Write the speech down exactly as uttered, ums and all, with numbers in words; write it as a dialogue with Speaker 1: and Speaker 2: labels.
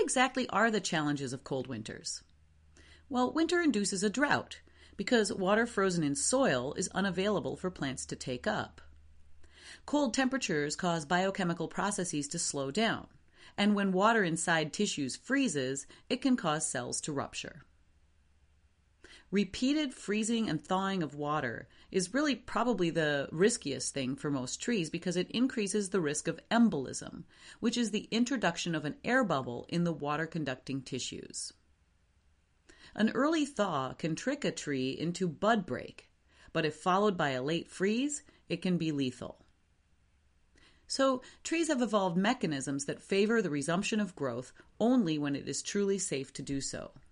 Speaker 1: exactly are the challenges of cold winters? Well, winter induces a drought because water frozen in soil is unavailable for plants to take up. Cold temperatures cause biochemical processes to slow down, and when water inside tissues freezes, it can cause cells to rupture. Repeated freezing and thawing of water is really probably the riskiest thing for most trees because it increases the risk of embolism, which is the introduction of an air bubble in the water-conducting tissues. An early thaw can trick a tree into bud break, but if followed by a late freeze, it can be lethal. So, trees have evolved mechanisms that favor the resumption of growth only when it is truly safe to do so.